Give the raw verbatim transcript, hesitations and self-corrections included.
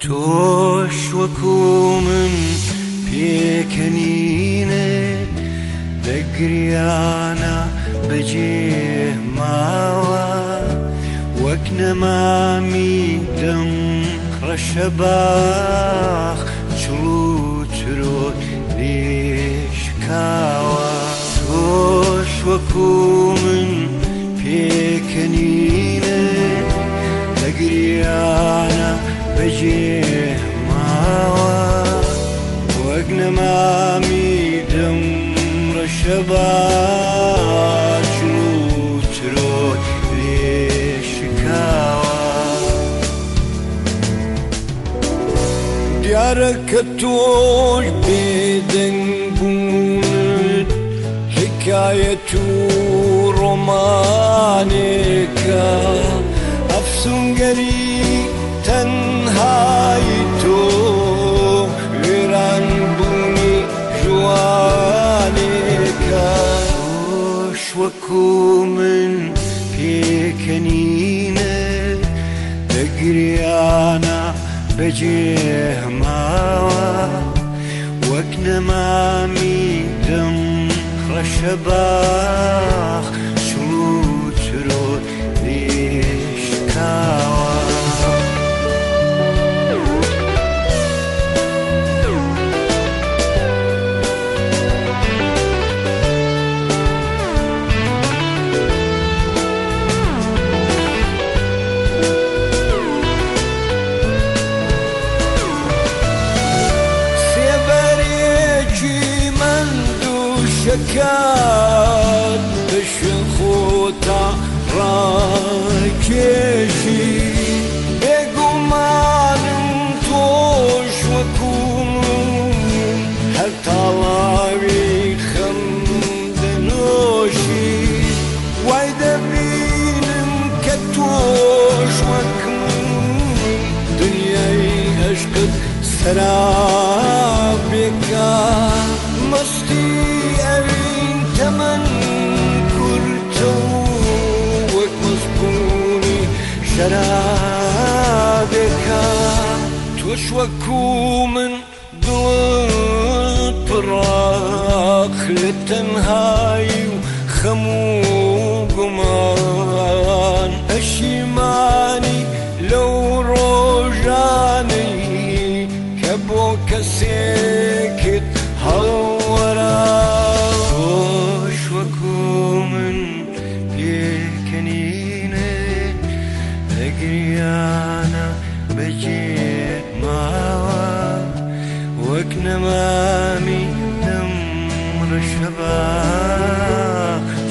تۆش وەکو من پێکەنینێ دەگریانە بەجێ ماوە وەک نەمامی دەم ڕەشە باخ چڵ و چرۆ لێشکاوە تۆش وەکو من پێکەنینێ دەگریانە بەجێ ماوە وەک نەمامی دەم ڕەشە باخ چڵ و چرۆ دیارە کە تۆش بێدەنگ بوونت حکایەت و ڕۆمانێکە ئەفسوونگەری تەنهایی تۆ وێران بوونی جوانێکە تۆش وەکو من پێکەنینە دەگریانە بەجێ ماوە وەک نەمامی دەم ڕەشە باخ چڵ و چرۆ لێشکاوە شکات بشن خۆتا ڕاکێشی بێگومانم تۆش وەکو من هەر تاڵاوی خەم دەنۆشی وای دەبینم کە تۆش وەک من دنیای عەشقت سەرابێکە مەستی ئەوین تەمەن کورتە و وەک مەزبوونی شەرابێکە تۆش وەکو من دڵت پڕاق لە تەنهایی و خەم و گومان پەشیمانی لەو ڕۆژانەی کە بۆ کەسێکت هەڵوەرا تۆش وەکو من پێکەنینێ دەگریانە بەجێ ماوە وەک نەمامی دەم ڕەشە باخ